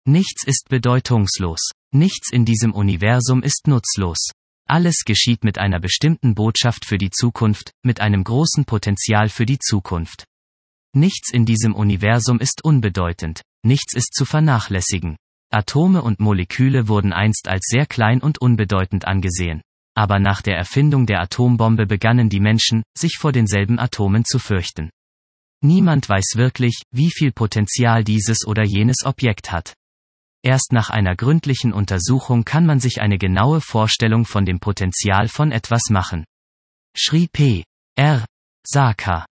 Nichts ist bedeutungslos. Nichts in diesem Universum ist nutzlos. Alles geschieht mit einer bestimmten Botschaft für die Zukunft, mit einem großen Potenzial für die Zukunft. Nichts in diesem Universum ist unbedeutend, nichts ist zu vernachlässigen. Atome und Moleküle wurden einst als sehr klein und unbedeutend angesehen. Aber nach der Erfindung der Atombombe begannen die Menschen, sich vor denselben Atomen zu fürchten. Niemand weiß wirklich, wie viel Potenzial dieses oder jenes Objekt hat. Erst nach einer gründlichen Untersuchung kann man sich eine genaue Vorstellung von dem Potenzial von etwas machen. Schrie P. R. Saka.